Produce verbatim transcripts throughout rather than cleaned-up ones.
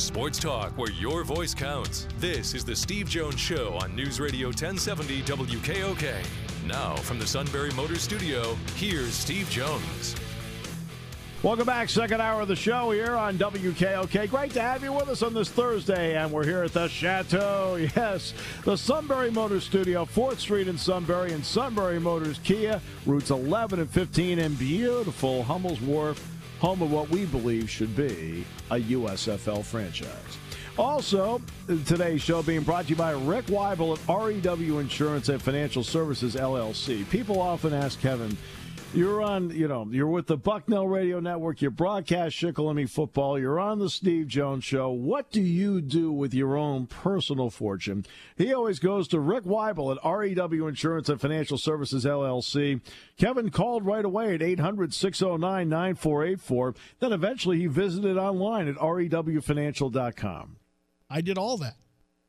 Sports talk where your voice counts. This is the Steve Jones Show on News Radio ten seventy W K O K. Now, from the Sunbury Motors Studio, here's Steve Jones. Welcome back. Second hour of the show here on W K O K. Great to have you with us on this Thursday, and we're here at the Chateau. Yes, the Sunbury Motors Studio, fourth Street in Sunbury, and Sunbury Motors Kia, routes eleven and fifteen in beautiful Hummel's Wharf, home of what we believe should be a U S F L franchise. Also, today's show being brought to you by Rick Weibel at R E W Insurance and Financial Services, L L C. People often ask Kevin, you're on, you know, you're with the Bucknell Radio Network, you broadcast Shikellamy football, you're on the Steve Jones Show. What do you do with your own personal fortune? He always goes to Rick Weibel at R E W Insurance and Financial Services, L L C. Kevin called right away at eight hundred, six oh nine, nine four eight four. Then eventually he visited online at R E W financial dot com. I did all that.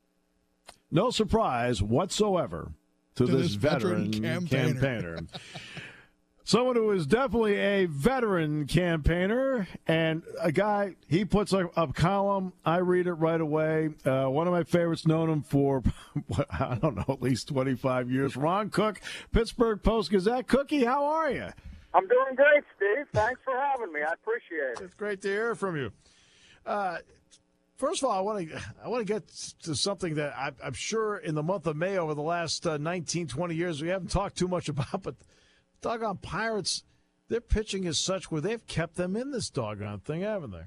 No surprise whatsoever to, to this, this veteran, veteran campaigner. campaigner. Someone who is definitely a veteran campaigner and a guy, he puts a, a column, I read it right away. Uh, one of my favorites, known him for, I don't know, at least twenty-five years. Ron Cook, Pittsburgh Post-Gazette. Cookie, how are you? I'm doing great, Steve. Thanks for having me. I appreciate it. It's great to hear from you. Uh, First of all, I want to I want to get to something that I, I'm sure in the month of May over the last uh, nineteen, twenty years we haven't talked too much about, but doggone Pirates, their pitching is such where they've kept them in this doggone thing, haven't they?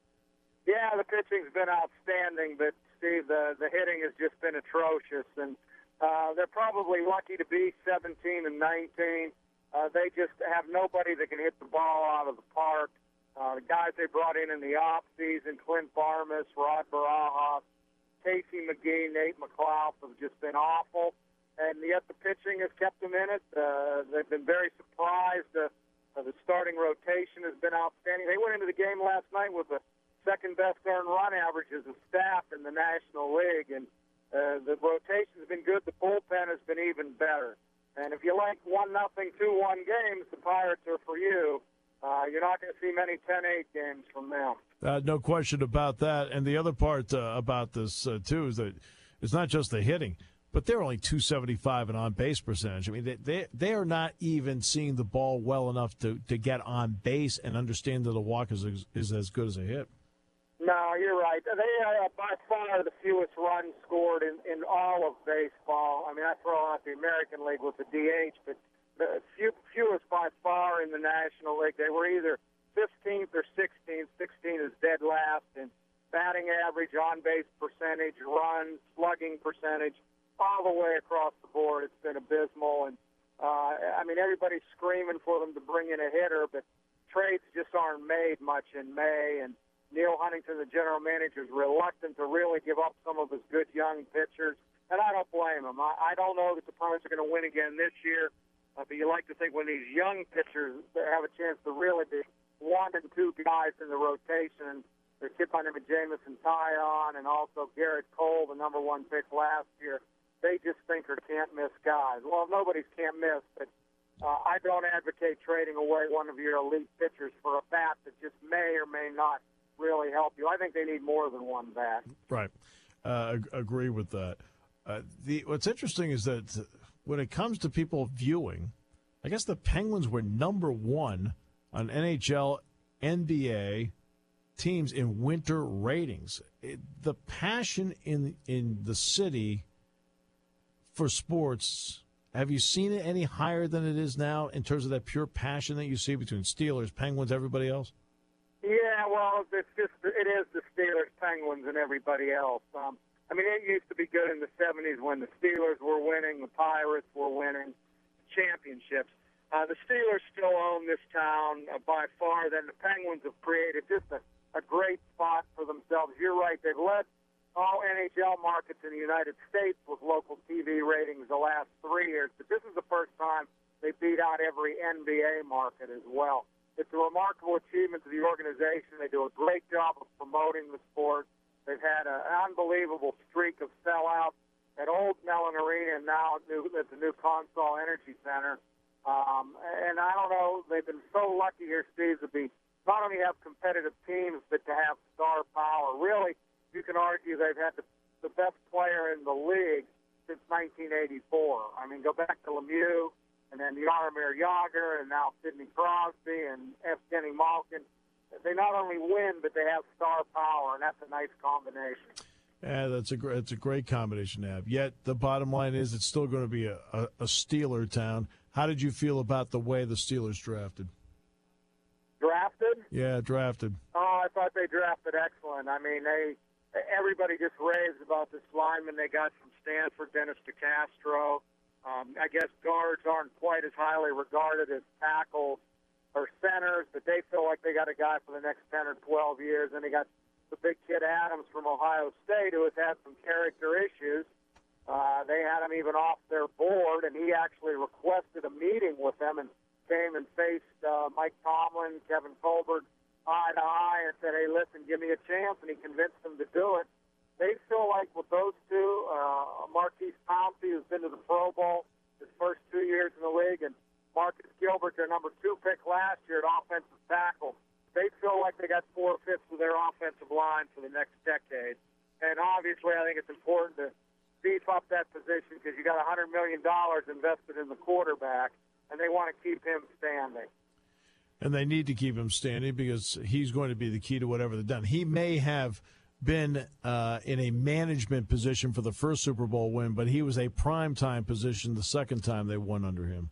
Yeah, the pitching's been outstanding, but, Steve, the, the hitting has just been atrocious. And uh, they're probably lucky to be seventeen and nineteen. Uh, they just have nobody that can hit the ball out of the park. Uh, the guys they brought in in the offseason, Clint Barmas, Rod Barajas, Casey McGee, Nate McLeod, have just been awful. And yet the pitching has kept them in it. Uh, they've been very surprised. Uh, uh, the starting rotation has been outstanding. They went into the game last night with the second-best earned run average as a staff in the National League. And uh, the rotation has been good. The bullpen has been even better. And if you like one nothing, two one games, the Pirates are for you. Uh, you're not going to see many ten eight games from them. Uh, no question about that. And the other part uh, about this, uh, too, is that it's not just the hitting, but they're only two seventy-five in on-base percentage. I mean, they, they they are not even seeing the ball well enough to, to get on base and understand that a walk is, is as good as a hit. No, you're right. They are by far the fewest runs scored in, in all of baseball. I mean, I throw out the American League with the D H, but the few, fewest by far in the National League. They were either fifteenth or sixteenth. sixteen is dead last in batting average, on-base percentage, runs, slugging percentage, all the way across the board. It's been abysmal. And, uh, I mean, everybody's screaming for them to bring in a hitter, but trades just aren't made much in May. And Neil Huntington, the general manager, is reluctant to really give up some of his good young pitchers. And I don't blame him. I, I don't know that the Pirates are going to win again this year. Uh, but you like to think when these young pitchers have a chance to really be one and two guys in the rotation, there's a kid by the name of Jamison Tyon and also Garrett Cole, the number one pick last year. They just think are can't-miss guys. Well, nobody's can't-miss, but uh, I don't advocate trading away one of your elite pitchers for a bat that just may or may not really help you. I think they need more than one bat. Right. Uh, ag- agree with that. Uh, the What's interesting is that when it comes to people viewing, I guess the Penguins were number one on N H L, N B A teams in winter ratings. It, the passion in in the city for sports, have you seen it any higher than it is now in terms of that pure passion that you see between Steelers, Penguins, everybody else? Yeah, well, it's just it is the Steelers, Penguins, and everybody else. Um, I mean, it used to be good in the seventies when the Steelers were winning, the Pirates were winning championships. Uh, the Steelers still own this town uh, by far. Then the Penguins have created just a, a great spot for themselves. You're right. They've led all N H L markets in the United States with local T V ratings the last three years. But this is the first time they beat out every N B A market as well. It's a remarkable achievement to the organization. They do a great job of promoting the sport. They've had an unbelievable streak of sellouts at Old Mellon Arena and now at, new, at the new Consol Energy Center. Um, and I don't know, they've been so lucky here, Steve, to be not only have competitive teams, but to have star power. Really, you can argue they've had the, the best player in the league since nineteen eighty-four. I mean, go back to Lemieux, and then Jaromir Jagr, and now Sidney Crosby and Evgeny Malkin. They not only win, but they have star power, and that's a nice combination. Yeah, that's a great, it's a great combination to have. Yet the bottom line is it's still going to be a, a, a Steeler town. How did you feel about the way the Steelers drafted? Drafted? Yeah, drafted. Oh, I thought they drafted excellent. I mean, they everybody just raves about this lineman they got from Stanford, Dennis DeCastro. Um, I guess guards aren't quite as highly regarded as tackles or centers, but they feel like they got a guy for the next ten or twelve years. And they got the big kid Adams from Ohio State, who has had some character issues. Uh, they had him even off their board, and he actually requested a meeting with them and came and faced uh, Mike Tomlin, Kevin Colbert, eye to eye, and said, hey, listen, give me a chance, and he convinced them to do it. They feel like with those two, uh, Marquise Pouncey, who's been to the Pro Bowl his first two years in the league, and Marcus Gilbert, their number two pick last year at offensive tackle, they feel like they got four-fifths of their offensive line for the next decade. And obviously I think it's important to beef up that position because you got one hundred million dollars invested in the quarterback, and they want to keep him standing. And they need to keep him standing because he's going to be the key to whatever they've done. He may have been uh, in a management position for the first Super Bowl win, but he was a primetime position the second time they won under him.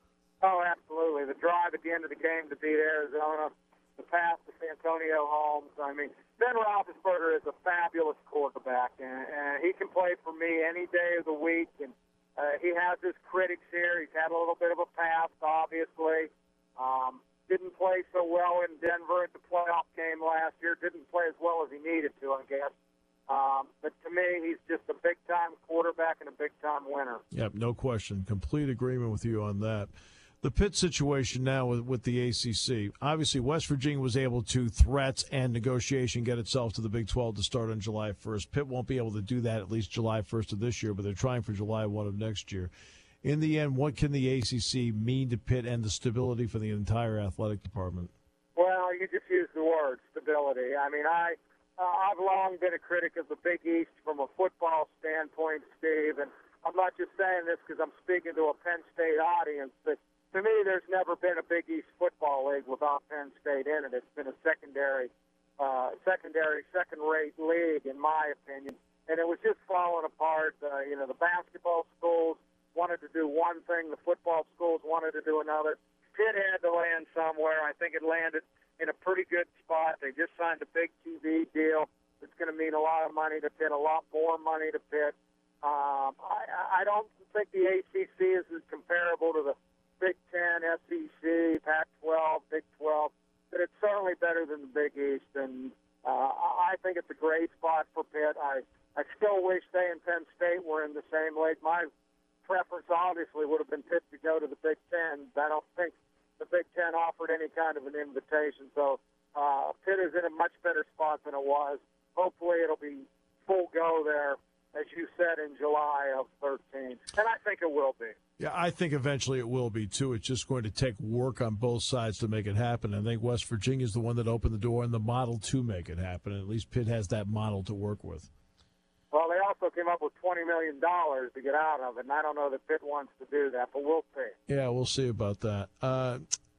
Oh, absolutely. The drive at the end of the game to beat Arizona, the pass to Santonio Holmes. I mean, Ben Roethlisberger is a fabulous quarterback, and, and he can play for me any day of the week. And uh, he has his critics here. He's had a little bit of a past, obviously. Um, didn't play so well in Denver at the playoff game last year. Didn't play as well as he needed to, I guess. Um, but to me, he's just a big-time quarterback and a big-time winner. Yep, no question. Complete agreement with you on that. The Pitt situation now with, with the A C C. Obviously, West Virginia was able to threat and negotiation get itself to the Big twelve to start on July first. Pitt won't be able to do that at least July first of this year, but they're trying for July first of next year. In the end, what can the A C C mean to Pitt and the stability for the entire athletic department? Well, you just used the word stability. I mean, I, uh, I've long been a critic of the Big East from a football standpoint, Steve, and I'm not just saying this because I'm speaking to a Penn State audience, but to me, there's never been a Big East football league without Penn State in it. It's been a secondary, uh, secondary, second-rate league, in my opinion, and it was just falling apart. Uh, you know, the basketball schools wanted to do one thing, the football schools wanted to do another. Pitt had to land somewhere. I think it landed in a pretty good spot. They just signed a big T V deal. It's going to mean a lot of money to Pitt, a lot more money to Pitt. Um, I, I don't think the A C C is as comparable to the Big Ten, S E C, Pac twelve, Big twelve, but it's certainly better than the Big East, and uh, I think it's a great spot for Pitt. I, I still wish they and Penn State were in the same league. My preference obviously would have been Pitt to go to the Big Ten. I don't think the Big Ten offered any kind of an invitation, so uh, Pitt is in a much better spot than it was. Hopefully it'll be full go there, as you said, in July of thirteen, and I think it will be. Yeah, I think eventually it will be, too. It's just going to take work on both sides to make it happen. I think West Virginia is the one that opened the door and the model to make it happen. At least Pitt has that model to work with. Well, they also came up with twenty million dollars to get out of it, and I don't know that Pitt wants to do that, but we'll see. Yeah, we'll see about that. Uh,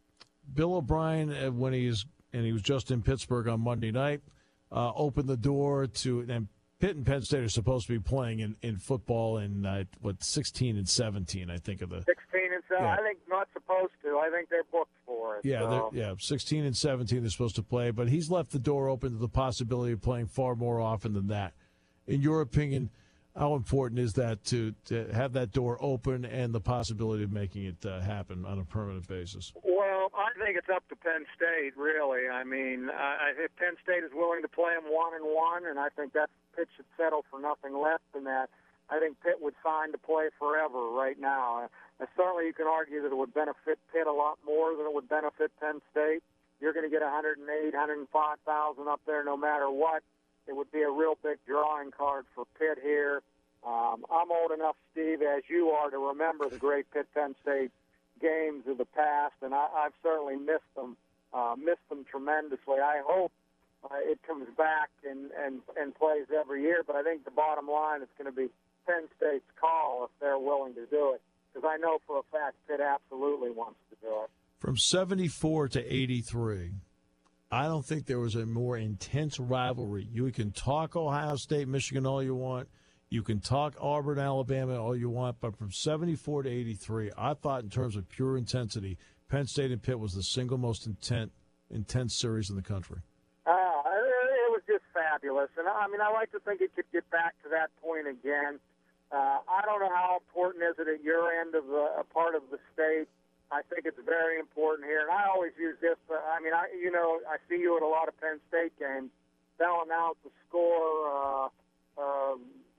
Bill O'Brien, when he's and he was just in Pittsburgh on Monday night, uh, opened the door to and Pitt and Penn State are supposed to be playing in, in football in, uh, what, sixteen and seventeen, I think, of the sixteen and seventeen. Yeah. I think not supposed to. I think they're booked for it. Yeah, so. yeah, sixteen and seventeen they're supposed to play, but he's left the door open to the possibility of playing far more often than that. In your opinion, how important is that to, to have that door open and the possibility of making it uh, happen on a permanent basis? Well, I think it's up to Penn State, really. I mean, I, if Penn State is willing to play them one and one, and I think that Pitt should settle for nothing less than that, I think Pitt would sign to play forever right now. Uh, certainly you can argue that it would benefit Pitt a lot more than it would benefit Penn State. You're going to get one hundred eight, one hundred five thousand up there no matter what. It would be a real big drawing card for Pitt here. Um, I'm old enough, Steve, as you are, to remember the great Pitt-Penn State games of the past, and I, I've certainly missed them, uh, missed them tremendously. I hope uh, it comes back and, and, and plays every year. But I think the bottom line is going to be Penn State's call if they're willing to do it, because I know for a fact Pitt absolutely wants to do it. From seventy-four to eighty-three, I don't think there was a more intense rivalry. You can talk Ohio State, Michigan all you want. You can talk Auburn, Alabama all you want. But from seventy-four to eighty-three, I thought in terms of pure intensity, Penn State and Pitt was the single most intent, intense series in the country. Uh, it was just fabulous. And, I mean, I like to think it could get back to that point again. Uh, I don't know how important is it at your end of the a part of the state. I think it's very important here, and I always use this. But, I mean, I you know, I see you at a lot of Penn State games. They'll announce the score, uh, uh,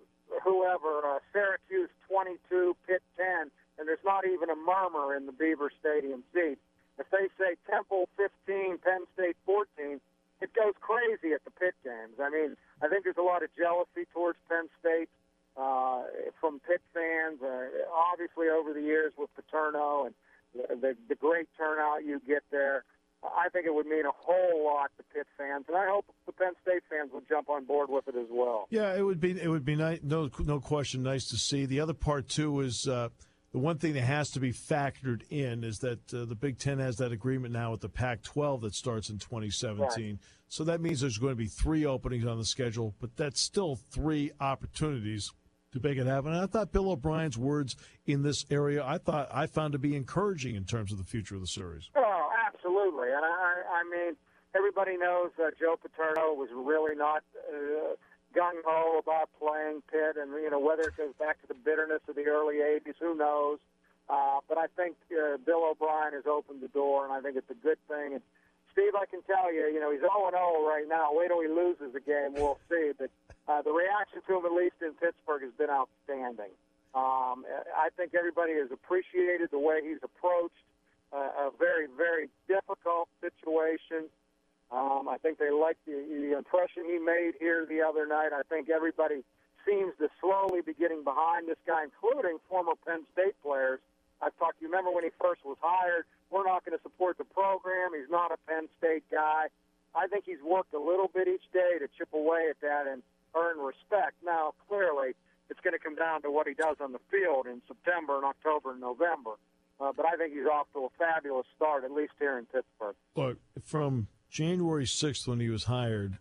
whoever, uh, Syracuse twenty-two, Pitt ten, and there's not even a murmur in the Beaver Stadium seats. If they say Temple fifteen, Penn State fourteen, it goes crazy at the Pitt games. I mean, I think there's a lot of jealousy towards Penn State uh, from Pitt fans. Uh, obviously, over the years with Paterno and the, the, the great turnout you get there, I think it would mean a whole lot to Pitt fans, and I hope the Penn State fans would jump on board with it as well. Yeah, it would be it would be nice, no no question, nice to see. The other part too is uh, the one thing that has to be factored in is that uh, the Big Ten has that agreement now with the Pac twelve that starts in twenty seventeen. Right. So that means there's going to be three openings on the schedule, but that's still three opportunities to make it happen. And I thought Bill O'Brien's words in this area, I thought I found to be encouraging in terms of the future of the series. Oh, absolutely. And I, I mean, everybody knows uh, Joe Paterno was really not uh, gung-ho about playing Pitt, and, you know, whether it goes back to the bitterness of the early eighties, who knows. Uh, but I think uh, Bill O'Brien has opened the door, and I think it's a good thing. And Steve, I can tell you, you know, he's oh and oh right now. Wait till he loses a game, we'll see. But uh, the reaction to him, at least in Pittsburgh, has been outstanding. Um, I think everybody has appreciated the way he's approached uh, a very, very difficult situation. Um, I think they liked the, the impression he made here the other night. I think everybody seems to slowly be getting behind this guy, including former Penn State players. I've talked, you remember when he first was hired, we're not going to support the program. He's not a Penn State guy. I think he's worked a little bit each day to chip away at that and earn respect. Now, clearly, it's going to come down to what he does on the field in September and October and November. Uh, but I think he's off to a fabulous start, at least here in Pittsburgh. Look, from January sixth when he was hired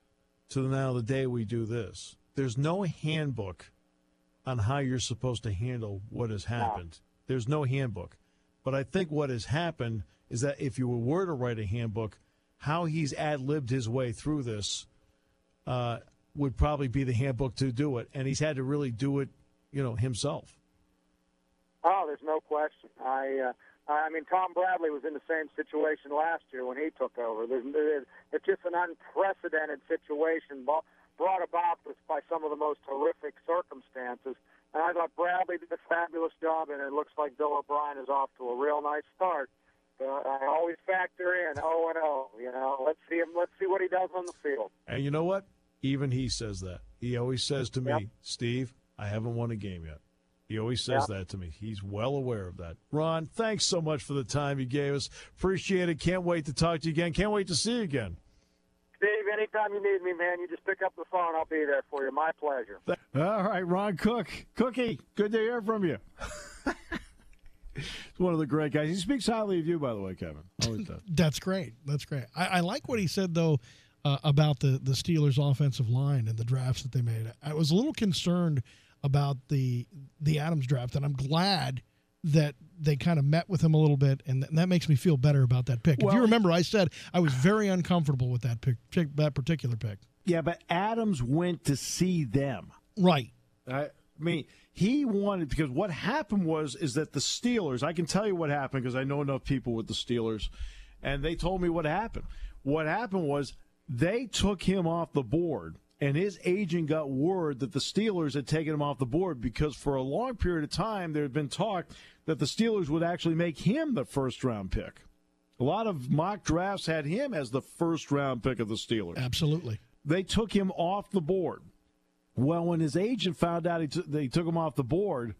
to now the day we do this, there's no handbook on how you're supposed to handle what has happened. No. There's no handbook. But I think what has happened is that if you were to write a handbook, how he's ad-libbed his way through this uh, would probably be the handbook to do it. And he's had to really do it, you know, himself. Oh, there's no question. I uh, I mean, Tom Bradley was in the same situation last year when he took over. There's, there's, it's just an unprecedented situation brought about by some of the most horrific circumstances. And I thought Bradley did a fabulous job, and it looks like Bill O'Brien is off to a real nice start. Uh, I always factor in oh and oh. You know, let's see him. Let's see what he does on the field. And you know what? Even he says that. He always says to me, yep. Steve, I haven't won a game yet. He always says yep. that to me. He's well aware of that. Ron, thanks so much for the time you gave us. Appreciate it. Can't wait to talk to you again. Can't wait to see you again. Steve, anytime you need me, man, you just pick up the phone. I'll be there for you. My pleasure. All right, Ron Cook. Cookie, good to hear from you. He's one of the great guys. He speaks highly of you, by the way, Kevin. Always does. That's great. That's great. I, I like what he said, though, uh, about the, the Steelers' offensive line and the drafts that they made. I was a little concerned about the the Adams draft, and I'm glad that they kind of met with him a little bit, and, th- and that makes me feel better about that pick. Well, if you remember, I said I was very uncomfortable with that pick, pick, that particular pick. Yeah, but Adams went to see them. Right. I mean, he wanted, because what happened was is that the Steelers, I can tell you what happened because I know enough people with the Steelers, and they told me what happened. What happened was they took him off the board, and his agent got word that the Steelers had taken him off the board because for a long period of time there had been talk that the Steelers would actually make him the first-round pick. A lot of mock drafts had him as the first-round pick of the Steelers. Absolutely. They took him off the board. Well, when his agent found out he t- they took him off the board,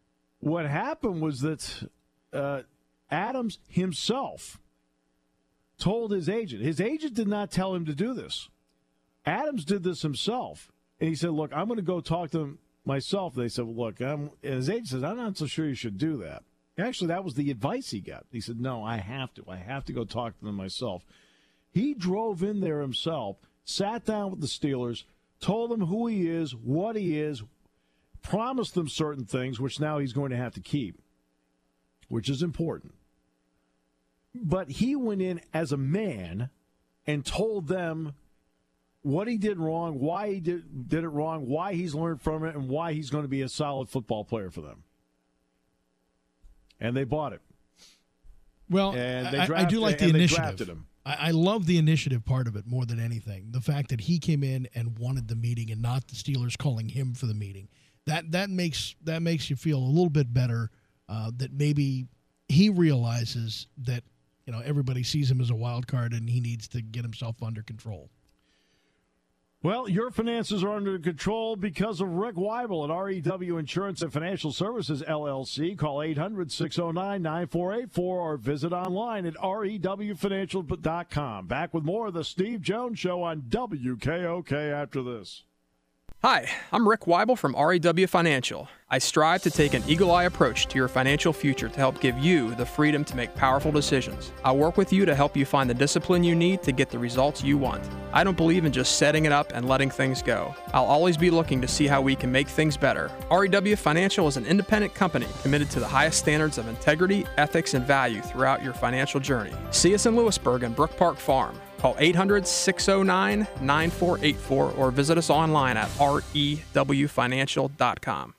what happened was that uh, Adams himself told his agent. His agent did not tell him to do this. Adams did this himself. And he said, look, I'm going to go talk to him myself. They said, well, look, I'm, and his agent says, I'm not so sure you should do that. Actually, that was the advice he got. He said, no, I have to. I have to go talk to them myself. He drove in there himself, sat down with the Steelers, told them who he is, what he is, promised them certain things, which now he's going to have to keep, which is important. But he went in as a man and told them what he did wrong, why he did, did it wrong, why he's learned from it, and why he's going to be a solid football player for them. And they bought it. Well, and they I, drafted, I do like the and initiative. They drafted him. I, I love the initiative part of it more than anything. The fact that he came in and wanted the meeting and not the Steelers calling him for the meeting. That that makes that makes you feel a little bit better uh, that maybe he realizes that, you know, everybody sees him as a wild card and he needs to get himself under control. Well, your finances are under control because of Rick Weibel at R E W Insurance and Financial Services, L L C. Call eight hundred, six oh nine, nine four eight four or visit online at R E W financial dot com. Back with more of the Steve Jones Show on W K O K after this. Hi, I'm Rick Weibel from R E W Financial. I strive to take an eagle-eye approach to your financial future to help give you the freedom to make powerful decisions. I work with you to help you find the discipline you need to get the results you want. I don't believe in just setting it up and letting things go. I'll always be looking to see how we can make things better. R E W Financial is an independent company committed to the highest standards of integrity, ethics, and value throughout your financial journey. See us in Lewisburg and Brook Park Farm. Call eight hundred, six oh nine, nine four eight four or visit us online at R E W financial dot com.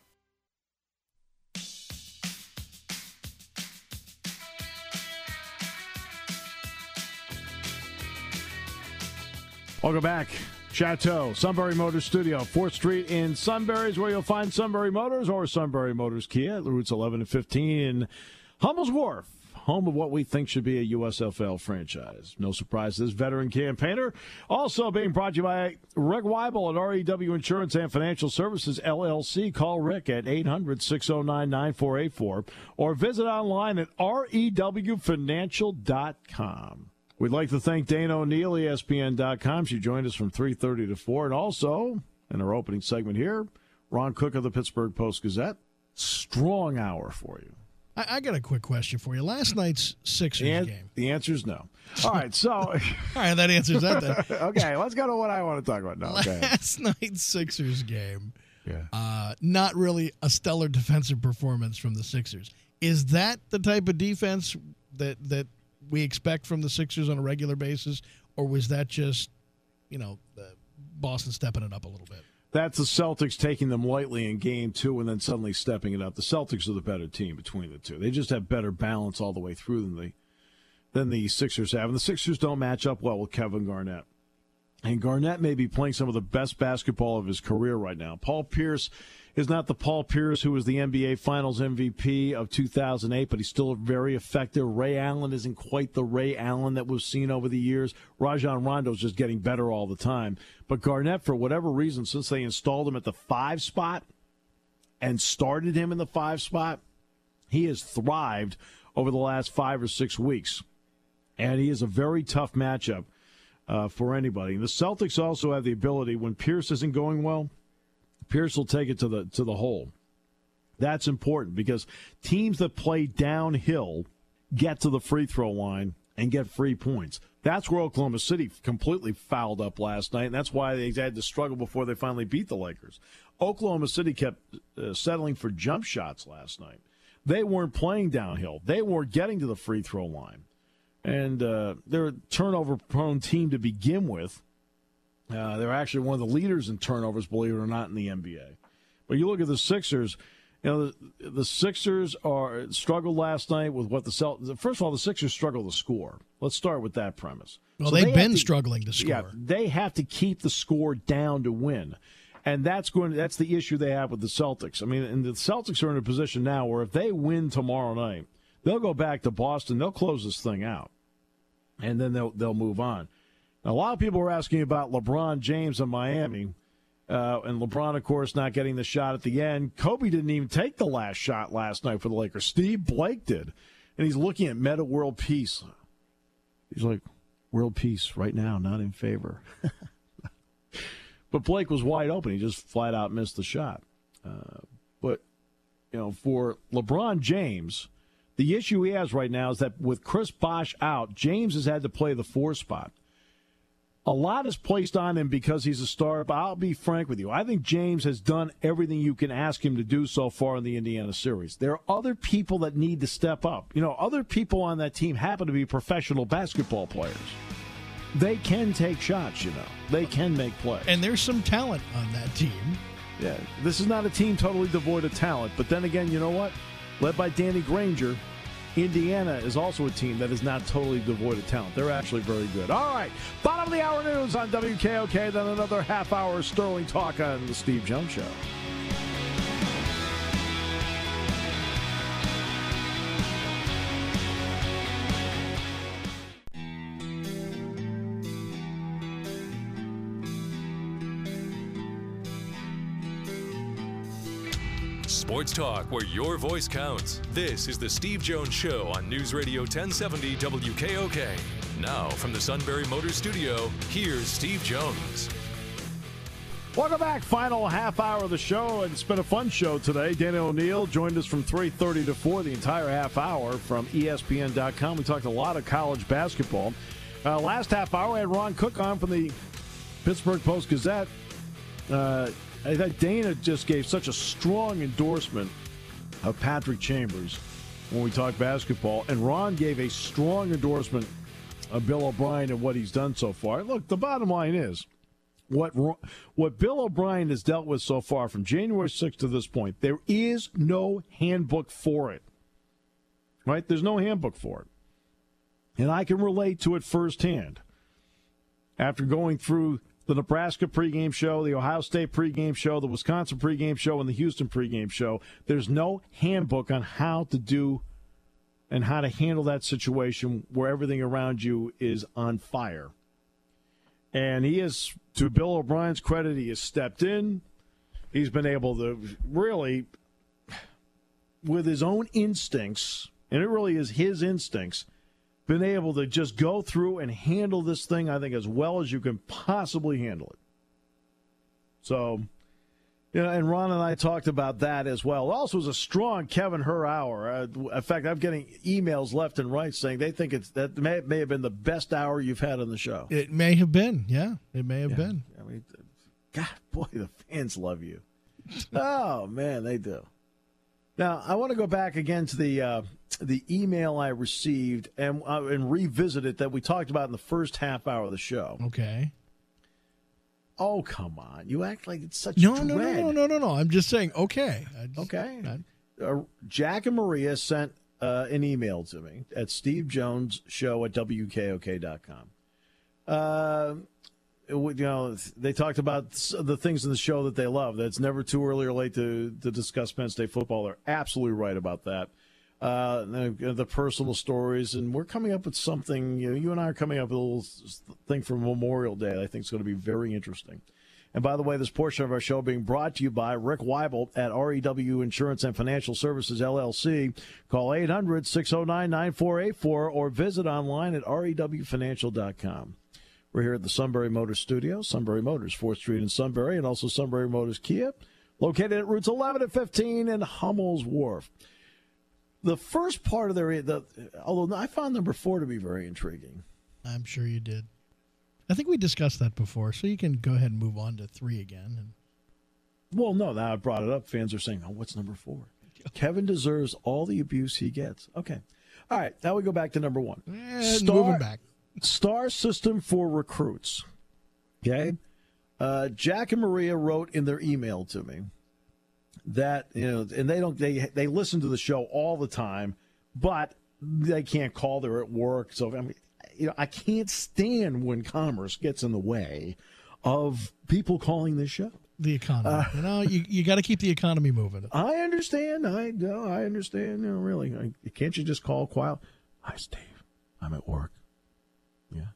Welcome back. Chateau, Sunbury Motors Studio, fourth Street in Sunbury is where you'll find Sunbury Motors or Sunbury Motors Kia at routes eleven and fifteen in Hummel's Wharf, home of what we think should be a U S F L franchise. No surprise, this veteran campaigner. Also being brought to you by Rick Weibel at R E W Insurance and Financial Services, L L C. Call Rick at eight hundred, six oh nine, nine four eight four or visit online at R E W financial dot com. We'd like to thank Dana O'Neill, E S P N dot com. She joined us from three thirty to four. And also, in our opening segment here, Ron Cook of the Pittsburgh Post-Gazette. Strong hour for you. I, I got a quick question for you. Last night's Sixers and game. The answer is no. All right, so. All right, that answers that then. Okay, let's go to what I want to talk about now. Okay. Last night's Sixers game, yeah. uh, not really a stellar defensive performance from the Sixers. Is that the type of defense that that we expect from the Sixers on a regular basis, or was that just, you know, uh, Boston stepping it up a little bit? That's the Celtics taking them lightly in game two and then suddenly stepping it up. The Celtics are the better team between the two. They just have better balance all the way through than the, than the Sixers have. And the Sixers don't match up well with Kevin Garnett. And Garnett may be playing some of the best basketball of his career right now. Paul Pierce is not the Paul Pierce who was the N B A Finals M V P of two thousand eight, but he's still very effective. Ray Allen isn't quite the Ray Allen that we've seen over the years. Rajon Rondo's just getting better all the time. But Garnett, for whatever reason, since they installed him at the five spot and started him in the five spot, he has thrived over the last five or six weeks. And he is a very tough matchup uh, for anybody. And the Celtics also have the ability, when Pierce isn't going well, Pierce will take it to the to the hole. That's important because teams that play downhill get to the free throw line and get free points. That's where Oklahoma City completely fouled up last night, and that's why they had to struggle before they finally beat the Lakers. Oklahoma City kept uh, settling for jump shots last night. They weren't playing downhill. They weren't getting to the free throw line. And uh, they're a turnover-prone team to begin with. Uh, they're actually one of the leaders in turnovers, believe it or not, in the N B A. But you look at the Sixers, you know, the, the Sixers are struggled last night with what the Celtics. First of all, the Sixers struggle to score. Let's start with that premise. Well, so they've they been to, struggling to score. Yeah, they have to keep the score down to win. And that's going. To, that's the issue they have with the Celtics. I mean, and the Celtics are in a position now where if they win tomorrow night, they'll go back to Boston. They'll close this thing out, and then they'll they'll move on. Now, a lot of people are asking about LeBron James in Miami, uh, and LeBron, of course, not getting the shot at the end. Kobe didn't even take the last shot last night for the Lakers. Steve Blake did, and he's looking at Meta World Peace. He's like, World peace right now, not in favor. But Blake was wide open. He just flat out missed the shot. Uh, but, you know, for LeBron James, the issue he has right now is that with Chris Bosh out, James has had to play the four spot. A lot is placed on him because he's a star, but I'll be frank with you. I think James has done everything you can ask him to do so far in the Indiana series. There are other people that need to step up. You know, other people on that team happen to be professional basketball players. They can take shots, you know. They can make plays. And there's some talent on that team. Yeah, this is not a team totally devoid of talent. But then again, you know what? Led by Danny Granger, Indiana is also a team that is not totally devoid of talent. They're actually very good. All right, bottom of the hour news on W K O K, then another half hour Sterling Talk on the Steve Jones Show. Sports talk where your voice counts. This is the Steve Jones Show on News Radio ten seventy W K O K. Now from the Sunbury Motors Studio, here's Steve Jones. Welcome back. Final half hour of the show, and it's been a fun show today. Danny O'Neill joined us from three thirty to four, the entire half hour from E S P N dot com. We talked a lot of college basketball. Uh, last half hour, we had Ron Cook on from the Pittsburgh Post-Gazette. Uh, I thought Dana just gave such a strong endorsement of Patrick Chambers when we talk basketball, and Ron gave a strong endorsement of Bill O'Brien and what he's done so far. Look, the bottom line is, what what Bill O'Brien has dealt with so far from January sixth to this point, there is no handbook for it. Right? There's no handbook for it. And I can relate to it firsthand. After going through the Nebraska pregame show, the Ohio State pregame show, the Wisconsin pregame show, and the Houston pregame show, there's no handbook on how to do and how to handle that situation where everything around you is on fire. And he is, to Bill O'Brien's credit, he has stepped in. He's been able to really, with his own instincts, and it really is his instincts, been able to just go through and handle this thing, I think, as well as you can possibly handle it. So, you know, and Ron and I talked about that as well. It also was a strong Kevin Hur hour. Uh, in fact, I'm getting emails left and right saying they think it's that may, may have been the best hour you've had on the show. It may have been, yeah. It may have yeah. been. I mean, God, boy, the fans love you. Oh, man, they do. Now, I want to go back again to the uh, the email I received and uh, and revisit it that we talked about in the first half hour of the show. Okay. Oh, come on. You act like it's such no, dread. No, no, no, no, no, no. I'm just saying, okay. Just, okay. I, uh, Jack and Maria sent uh, an email to me at Steve Jones Show at W K O K dot com. Uh, you know, they talked about the things in the show that they love. That it's never too early or late to, to discuss Penn State football. They're absolutely right about that. Uh, the, the personal stories, and we're coming up with something. You know, you and I are coming up with a little thing for Memorial Day that I think is going to be very interesting. And by the way, this portion of our show being brought to you by Rick Weibel at R E W Insurance and Financial Services, L L C. Call eight hundred, six oh nine, nine four eight four or visit online at R E W financial dot com. We're here at the Sunbury Motors Studio, Sunbury Motors, fourth Street in Sunbury, and also Sunbury Motors Kia, located at routes eleven and fifteen in Hummel's Wharf. The first part of their, the, although I found number four to be very intriguing. I'm sure you did. I think we discussed that before, so you can go ahead and move on to three again. And... Well, no, now I brought it up. Fans are saying, oh, what's number four? Kevin deserves all the abuse he gets. Okay. All right, now we go back to number one. And Star, moving back. Star system for recruits. Okay? Uh, Jack and Maria wrote in their email to me that, you know, and they don't they they listen to the show all the time, but they can't call. They're at work. So I mean, you know, I can't stand when commerce gets in the way of people calling this show. The economy. Uh, you know, you, you got to keep the economy moving. I understand. I no, I understand. You know, really, I, can't you just call quiet? Hi, Steve. I'm at work. Yeah.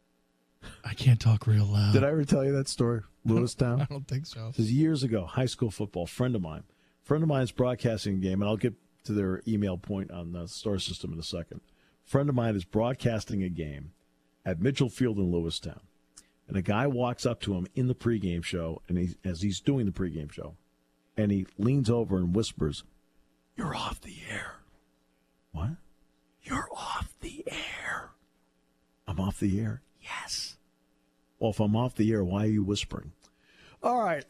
I can't talk real loud. Did I ever tell you that story? Lewistown? I don't think so. This is years ago, high school football, friend of mine. Friend of mine's broadcasting a game, and I'll get to their email point on the Star system in a second. Friend of mine is broadcasting a game, at Mitchell Field in Lewistown. And a guy walks up to him in the pregame show, and he, as he's doing the pregame show, and he leans over and whispers, "You're off the air." What? "You're off the air." "I'm off the air?" "Yes." "Well, if I'm off the air, why are you whispering?" All right.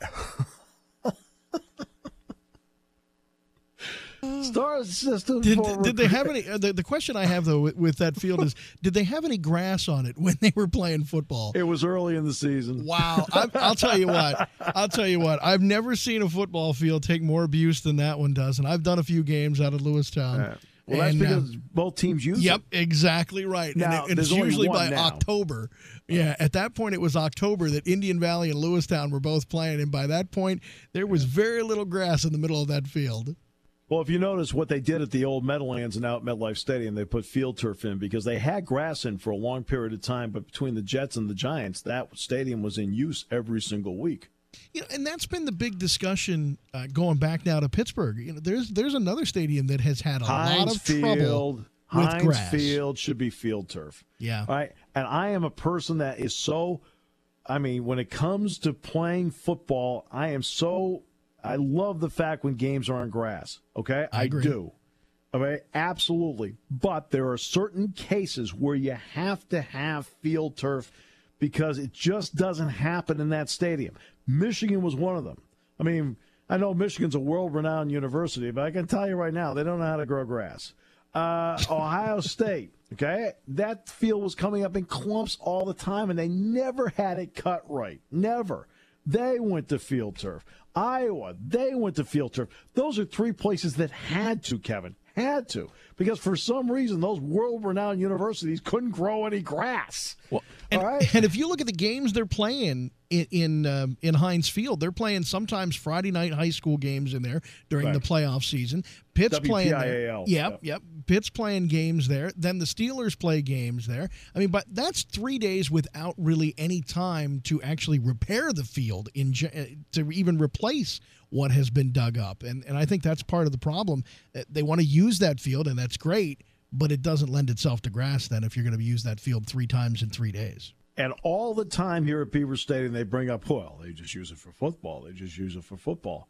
Star System. Did, did they have any? Uh, the, the question I have though with, with that field is, did they have any grass on it when they were playing football? It was early in the season. Wow! I, I'll tell you what. I'll tell you what. I've never seen a football field take more abuse than that one does, and I've done a few games out of Lewistown. Uh, well, and, that's because uh, both teams use Yep, it. exactly right. Now, and, it, and it's there's only usually one by now. October. Yeah, at that point it was October that Indian Valley and Lewistown were both playing, and by that point there was very little grass in the middle of that field. Well, if you notice what they did at the old Meadowlands and out at MetLife Stadium, they put field turf in because they had grass in for a long period of time, but between the Jets and the Giants, that stadium was in use every single week. You know, and that's been the big discussion uh, going back now to Pittsburgh. You know, there's there's another stadium that has had a Heinz lot of Field, trouble with Heinz grass. Field should be field turf. Yeah. All right. And I am a person that is so, I mean, when it comes to playing football, I am so, I love the fact when games are on grass. Okay? I agree. do. Okay? Absolutely. But there are certain cases where you have to have field turf because it just doesn't happen in that stadium. Michigan was one of them. I mean, I know Michigan's a world-renowned university, but I can tell you right now, they don't know how to grow grass. Uh, Ohio State, okay? That field was coming up in clumps all the time, and they never had it cut right. Never. They went to field turf. Iowa, they went to field turf. Those are three places that had to, Kevin, had to. Because for some reason, those world-renowned universities couldn't grow any grass. Well, and, all right? and if you look at the games they're playing in in, um, in Heinz Field, they're playing sometimes Friday night high school games in there during Right. the playoff season. Pitt's playing there. W P I A L. Yep, Yep. yep. Pitt's playing games there. Then the Steelers play games there. I mean, but that's three days without really any time to actually repair the field in ge- to even replace what has been dug up. And and I think that's part of the problem. They want to use that field, and that's great, but it doesn't lend itself to grass then if you're going to use that field three times in three days. And all the time here at Beaver Stadium, they bring up, well, they just use it for football. They just use it for football.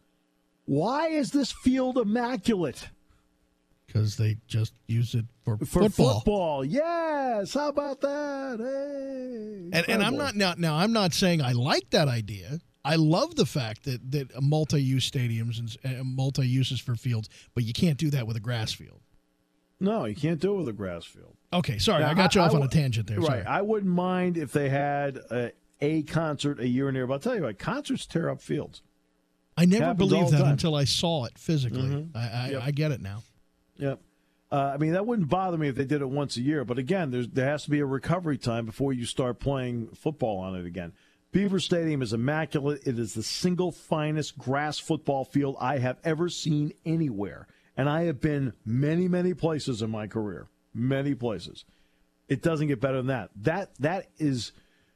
Why is this field immaculate? Because they just use it for, For football. football. Yes. How about that? Hey. And, and I'm not now. Now I'm not saying I like that idea. I love the fact that that multi-use stadiums and uh, multi-uses for fields, but you can't do that with a grass field. No, you can't do it with a grass field. Okay, sorry, Now, I got you I- off I on a w- tangent there. Right. Sorry. I wouldn't mind if they had a, a concert a year in here. But I'll tell you what, concerts tear up fields. I never happens all believed the that time. until I saw it physically. Mhm. I, I, Yep. I get it now. Yep. Uh, I mean, that wouldn't bother me if they did it once a year. But again, there's, there has to be a recovery time before you start playing football on it again. Beaver Stadium is immaculate. It is the single finest grass football field I have ever seen anywhere. And I have been many, many places in my career. Many places. It doesn't get better than that. That That is,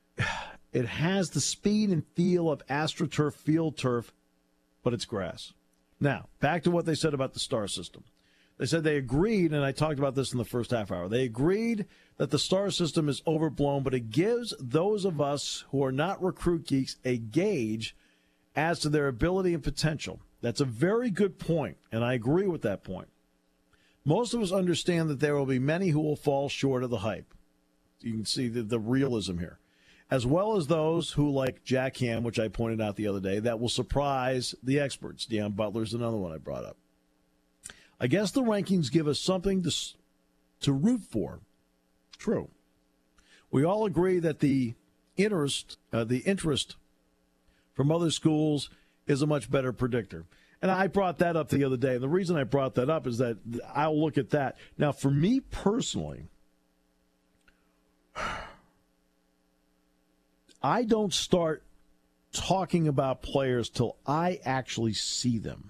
it has the speed and feel of AstroTurf field turf, but it's grass. Now, back to what they said about the star system. They said they agreed, and I talked about this in the first half hour, they agreed that the star system is overblown, but it gives those of us who are not recruit geeks a gauge as to their ability and potential. That's a very good point, and I agree with that point. Most of us understand that there will be many who will fall short of the hype. You can see the, the realism here. As well as those who, like Jack Ham, which I pointed out the other day, that will surprise the experts. Deion Butler's another one I brought up. I guess the rankings give us something to to root for. True. We all agree that the interest, uh, the interest from other schools is a much better predictor. And I brought that up the other day. And the reason I brought that up is that I'll look at that. Now, for me personally, I don't start talking about players till I actually see them.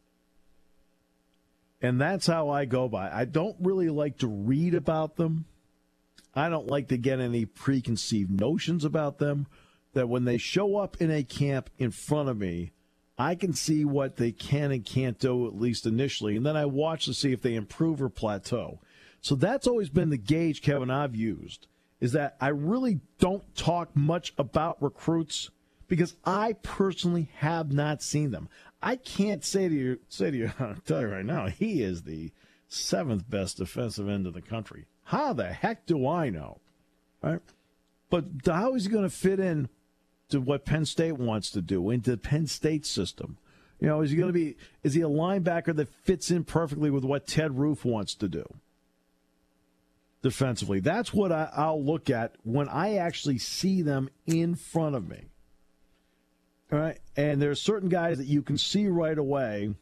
And that's how I go by. I don't really like to read about them. I don't like to get any preconceived notions about them. That when they show up in a camp in front of me, I can see what they can and can't do, at least initially. And then I watch to see if they improve or plateau. So that's always been the gauge, Kevin, I've used. is that I really don't talk much about recruits because I personally have not seen them. I can't say to you, say to you, I'll tell you right now, he is the seventh best defensive end in the country. How the heck do I know? Right? But how is he going to fit in to what Penn State wants to do, into the Penn State system? You know, is he going to be, is he a linebacker that fits in perfectly with what Ted Roof wants to do defensively? That's what I, I'll look at when I actually see them in front of me. All right? And there are certain guys that you can see right away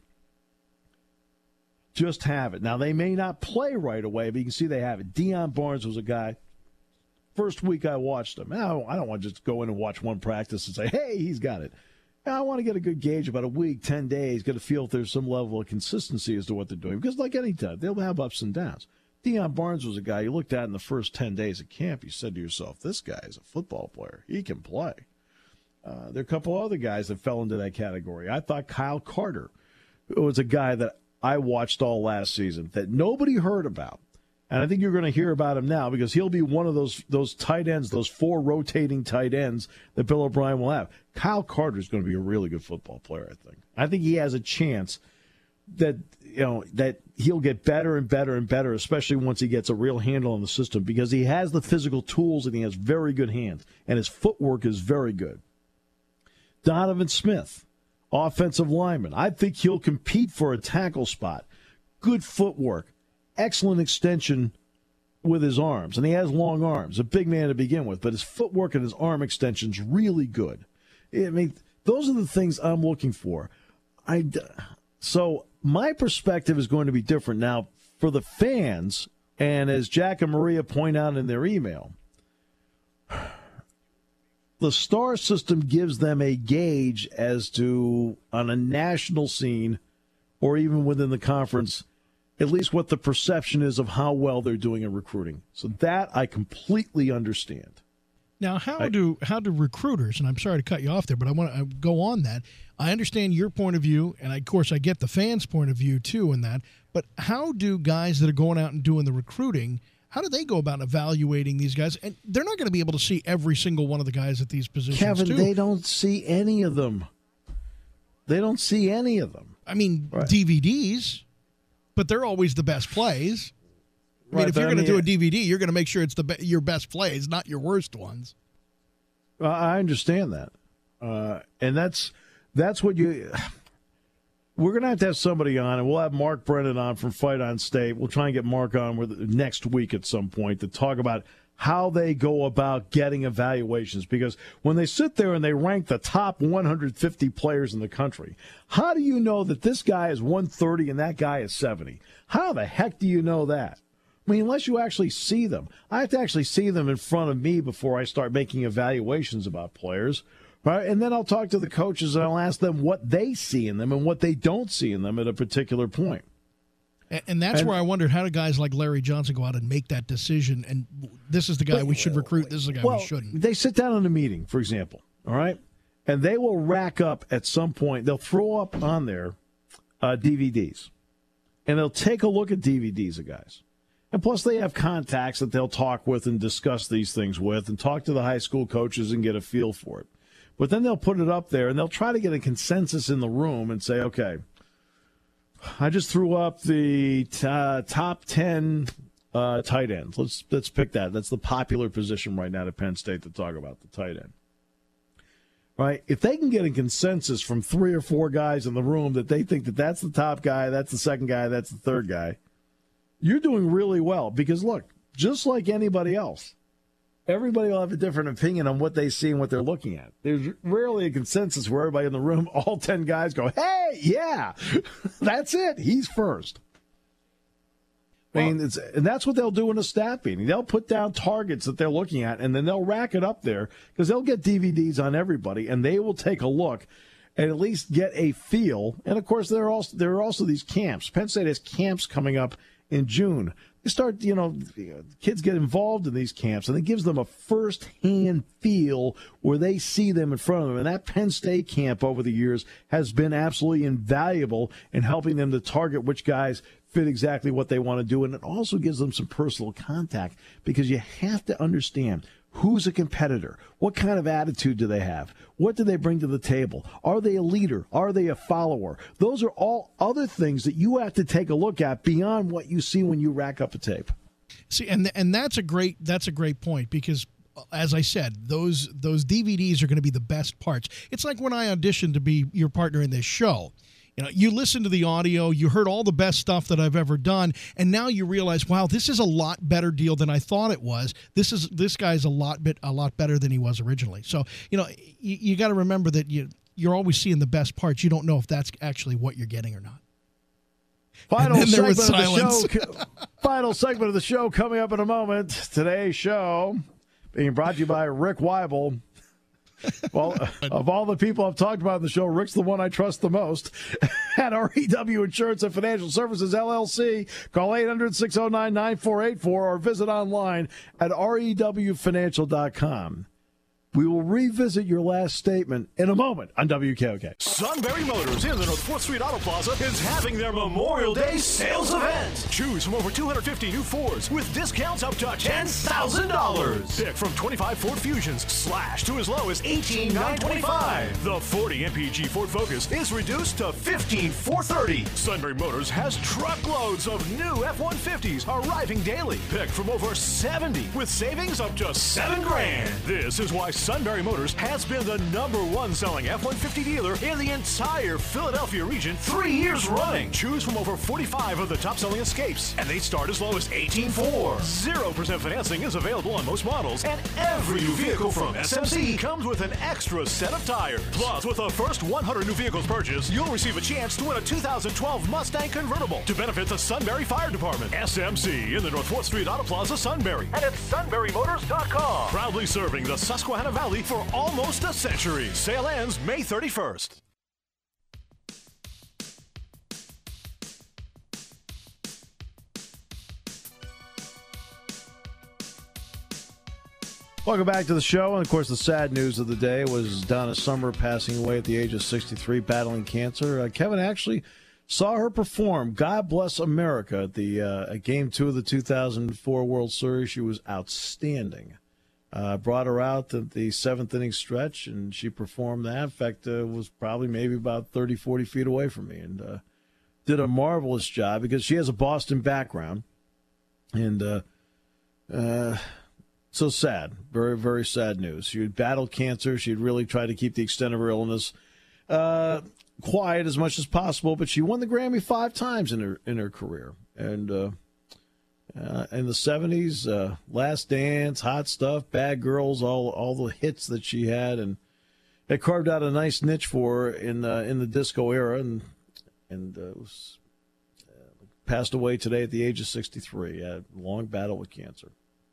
just have it. Now, they may not play right away, but you can see they have it. Deion Barnes was a guy, first week I watched him. Now, I don't want to just go in and watch one practice and say, hey, he's got it. I want to get a good gauge about a week, ten days, get a feel if there's some level of consistency as to what they're doing. Because like any time, they'll have ups and downs. Deion Barnes was a guy you looked at in the first ten days of camp. You said to yourself, this guy is a football player. He can play. Uh, there are a couple other guys that fell into that category. I thought Kyle Carter was a guy that I watched all last season that nobody heard about. And I think you're going to hear about him now because he'll be one of those those tight ends, those four rotating tight ends that Bill O'Brien will have. Kyle Carter is going to be a really good football player, I think. I think he has a chance that, you know, that he'll get better and better and better, especially once he gets a real handle on the system, because he has the physical tools and he has very good hands, and his footwork is very good. Donovan Smith, offensive lineman. I think he'll compete for a tackle spot. Good footwork. Excellent extension with his arms, and he has long arms, a big man to begin with, but his footwork and his arm extension's really good. I mean, those are the things I'm looking for. I, so my perspective is going to be different now for the fans, and as Jack and Maria point out in their email, the star system gives them a gauge as to, on a national scene or even within the conference, at least what the perception is of how well they're doing in recruiting. So that I completely understand. Now, how I, do how do recruiters, and I'm sorry to cut you off there, but I want to go on that. I understand your point of view, and I, of course I get the fans' point of view too in that, but how do guys that are going out and doing the recruiting, how do they go about evaluating these guys? And they're not going to be able to see every single one of the guys at these positions, Kevin, too. They don't see any of them. They don't see any of them. I mean, right. D V Ds, but they're always the best plays. I mean, right, if you're I going to mean, do a D V D, you're going to make sure it's the be- your best plays, not your worst ones. Uh, I understand that. Uh, and that's that's what you – we're going to have to have somebody on, and we'll have Mark Brennan on from Fight on State. We'll try and get Mark on with, next week at some point to talk about how they go about getting evaluations. Because when they sit there and they rank the top one hundred fifty players in the country, how do you know that this guy is one thirty and that guy is seventy? How the heck do you know that? I mean, unless you actually see them. I have to actually see them in front of me before I start making evaluations about players. Right? And then I'll talk to the coaches and I'll ask them what they see in them and what they don't see in them at a particular point. And, and that's and, where I wondered, how do guys like Larry Johnson go out and make that decision? And this is the guy but, we should recruit. This is the guy well, we shouldn't. They sit down in a meeting, for example, all right? And they will rack up at some point. They'll throw up on there uh, D V Ds. And they'll take a look at D V Ds of guys. And plus, they have contacts that they'll talk with and discuss these things with and talk to the high school coaches and get a feel for it. But then they'll put it up there and they'll try to get a consensus in the room and say, okay, I just threw up the t- uh, top ten uh, tight ends. Let's let's pick that. That's the popular position right now at Penn State to talk about, the tight end. Right? If they can get a consensus from three or four guys in the room that they think that that's the top guy, that's the second guy, that's the third guy, you're doing really well. Because, look, just like anybody else, everybody will have a different opinion on what they see and what they're looking at. There's rarely a consensus where everybody in the room, all ten guys go, hey, yeah, that's it. He's first. I mean, it's, and that's what they'll do in a staff meeting. They'll put down targets that they're looking at, and then they'll rack it up there because they'll get D V Ds on everybody, and they will take a look and at least get a feel. And, of course, there are also, there are also these camps. Penn State has camps coming up in June. They start, you know, kids get involved in these camps, and it gives them a first-hand feel where they see them in front of them. And that Penn State camp over the years has been absolutely invaluable in helping them to target which guys fit exactly what they want to do. And it also gives them some personal contact because you have to understand who's a competitor, what kind of attitude do they have, what do they bring to the table, are they a leader, are they a follower? Those are all other things that you have to take a look at beyond what you see when you rack up a tape. See, and and that's a great that's a great point because, as I said, those those D V Ds are going to be the best parts. It's like when I auditioned to be your partner in this show. You know, you listen to the audio, you heard all the best stuff that I've ever done, and now you realize, wow, this is a lot better deal than I thought it was. This is this guy's a lot bit a lot better than he was originally. So, you know, you, you got to remember that you you're always seeing the best parts. You don't know if that's actually what you're getting or not. Final segment, of the show, final segment of the show coming up in a moment. Today's show being brought to you by Rick Weibel. Well, of all the people I've talked about in the show, Rick's the one I trust the most. At R E W Insurance and Financial Services, L L C. Call eight hundred, six oh nine, nine four eight four or visit online at R E W financial dot com. We will revisit your last statement in a moment on W K O K. Sunbury Motors in the North fourth Street Auto Plaza is having their Memorial Day sales event. Choose from over two hundred fifty new Fords with discounts up to ten thousand dollars. Pick from twenty-five Ford Fusions, slash to as low as eighteen thousand nine hundred twenty-five dollars. The forty M P G Ford Focus is reduced to fifteen thousand four hundred thirty dollars. Sunbury Motors has truckloads of new F one fifties arriving daily. Pick from over seventy with savings up to seven grand. This is why Sunbury Motors has been the number one selling F one fifty dealer in the entire Philadelphia region three years running. Choose from over forty-five of the top selling Escapes, and they start as low as eighteen thousand four hundred dollars. zero percent financing is available on most models, and every new vehicle from S M C comes with an extra set of tires. Plus, with the first one hundred new vehicles purchased, you'll receive a chance to win a two thousand twelve Mustang convertible to benefit the Sunbury Fire Department. S M C in the North fourth Street Auto Plaza, Sunbury, and at sunbury motors dot com. Proudly serving the Susquehanna Valley for almost a century. Sale ends May thirty-first. Welcome back to the show. And, of course, the sad news of the day was Donna Summer passing away at the age of sixty-three, battling cancer. Uh, Kevin actually saw her perform God Bless America at the uh, at Game two of the two thousand four World Series. She was outstanding. Uh, brought her out at the seventh inning stretch, and she performed that. In fact, uh, was probably maybe about thirty, forty feet away from me, and uh, did a marvelous job because she has a Boston background. And uh, uh, so sad, very, very sad news. She had battled cancer. She had really tried to keep the extent of her illness uh, quiet as much as possible, but she won the Grammy five times in her in her career. And uh, Uh, in the seventies, uh, Last Dance, Hot Stuff, Bad Girls, all all the hits that she had, and it carved out a nice niche for her in uh, in the disco era, and and uh, was uh, passed away today at the age of sixty-three. A long battle with cancer.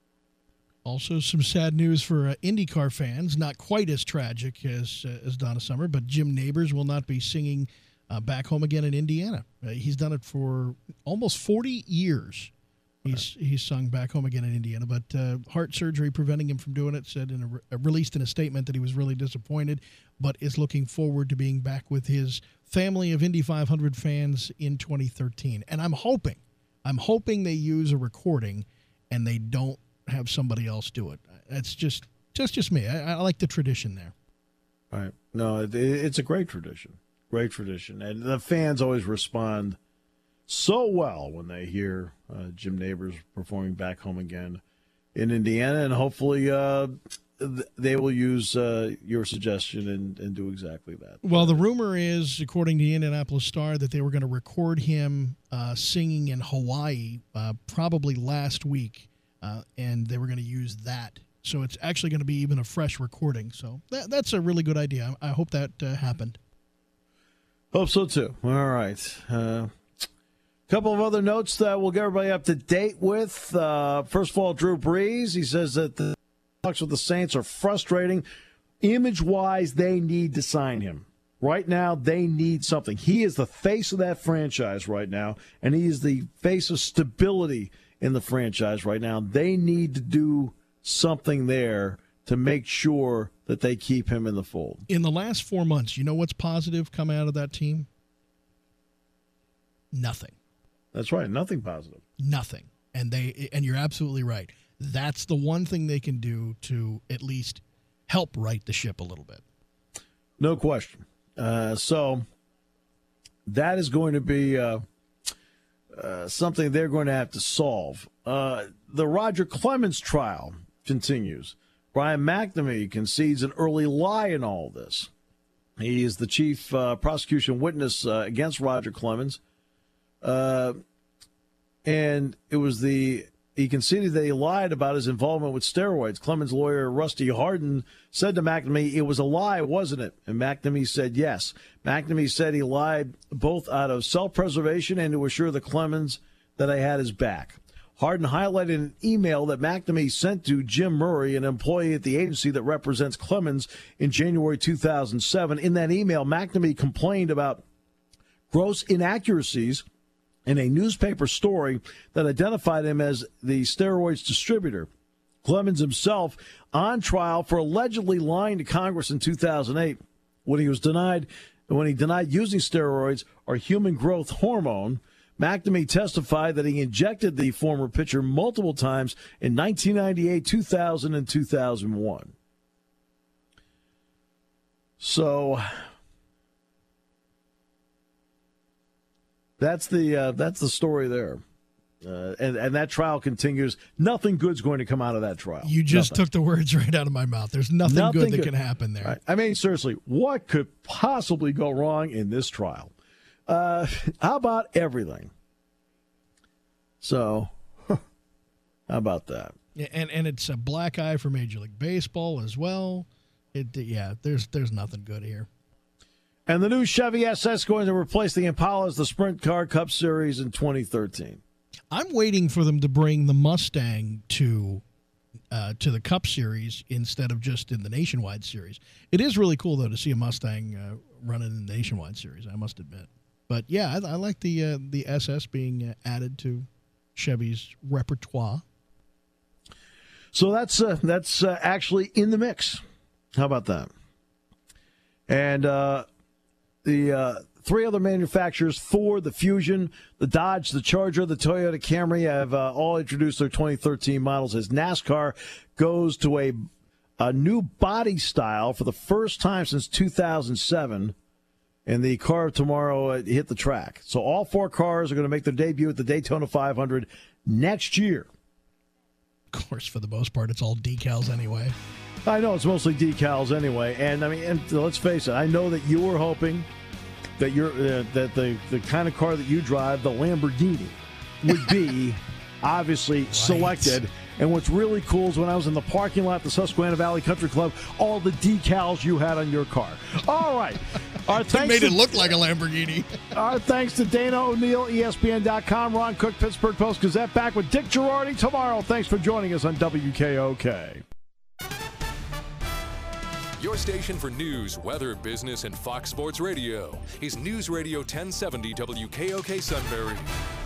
Also, some sad news for uh, IndyCar fans. Not quite as tragic as uh, as Donna Summer, but Jim Nabors will not be singing uh, Back Home Again in Indiana. Uh, he's done it for almost forty years. He's he's sung Back Home Again in Indiana, but uh, heart surgery preventing him from doing it. Said in a, re- released in a statement that he was really disappointed, but is looking forward to being back with his family of Indy five hundred fans in twenty thirteen. And I'm hoping, I'm hoping they use a recording, and they don't have somebody else do it. That's just just just me. I, I like the tradition there. All right. No, it, it's a great tradition, great tradition, and the fans always respond so well when they hear uh, Jim Nabors performing Back Home Again in Indiana, and hopefully uh, th- they will use uh, your suggestion and, and do exactly that. Well, the rumor is, according to the Indianapolis Star, that they were going to record him uh, singing in Hawaii uh, probably last week, uh, and they were going to use that. So it's actually going to be even a fresh recording. So that, that's a really good idea. I hope that uh, happened. Hope so, too. All right. Uh couple of other notes that we'll get everybody up to date with. Uh, first of all, Drew Brees. He says that the talks with the Saints are frustrating. Image-wise, they need to sign him. Right now, they need something. He is the face of that franchise right now, and he is the face of stability in the franchise right now. They need to do something there to make sure that they keep him in the fold. In the last four months, you know what's positive coming out of that team? Nothing. That's right. Nothing positive. Nothing. And they and you're absolutely right. That's the one thing they can do to at least help right the ship a little bit. No question. Uh, so that is going to be uh, uh, something they're going to have to solve. Uh, the Roger Clemens trial continues. Brian McNamee concedes an early lie in all this. He is the chief uh, prosecution witness uh, against Roger Clemens. Uh, and it was the he conceded that he lied about his involvement with steroids. Clemens' lawyer, Rusty Hardin, said to McNamee, it was a lie, wasn't it? And McNamee said yes. McNamee said he lied both out of self-preservation and to assure the Clemens that I had his back. Hardin highlighted an email that McNamee sent to Jim Murray, an employee at the agency that represents Clemens, in January two thousand seven. In that email, McNamee complained about gross inaccuracies in a newspaper story that identified him as the steroids distributor. Clemens himself on trial for allegedly lying to Congress in two thousand eight when he was denied when he denied using steroids or human growth hormone. McNamee testified that he injected the former pitcher multiple times in nineteen ninety-eight, two thousand, and two thousand one. So that's the uh, that's the story there, uh, and and that trial continues. Nothing good's going to come out of that trial. You just nothing. took the words right out of my mouth. There's nothing, nothing good that good. can happen there. Right. I mean, seriously, what could possibly go wrong in this trial? Uh, how about everything? So, how about that? Yeah, and and it's a black eye for Major League Baseball as well. It yeah, there's there's nothing good here. And the new Chevy S S going to replace the Impala as the Sprint Car Cup Series in twenty thirteen. I'm waiting for them to bring the Mustang to uh, to the Cup Series instead of just in the Nationwide Series. It is really cool though to see a Mustang uh, running in the Nationwide Series, I must admit. But yeah, I, I like the uh, the S S being uh, added to Chevy's repertoire. So that's uh, that's uh, actually in the mix. How about that? And uh, the uh, three other manufacturers, Ford, the Fusion, the Dodge, the Charger, the Toyota Camry, have uh, all introduced their twenty thirteen models as NASCAR goes to a a new body style for the first time since two thousand seven. And the car of tomorrow uh, hit the track. So all four cars are going to make their debut at the Daytona five hundred next year. Of course, for the most part, it's all decals anyway. I know it's mostly decals anyway. And I mean, and let's face it, I know that you were hoping that you're uh, that the, the kind of car that you drive, the Lamborghini, would be obviously right. selected. And what's really cool is when I was in the parking lot at the Susquehanna Valley Country Club, all the decals you had on your car. All right. Our thanks made to, it look like a Lamborghini. Our thanks to Dana O'Neill, E S P N dot com, Ron Cook, Pittsburgh Post-Gazette. Back with Dick Girardi tomorrow. Thanks for joining us on W K O K. Your station for news, weather, business, and Fox Sports Radio is News Radio ten seventy W K O K Sunbury.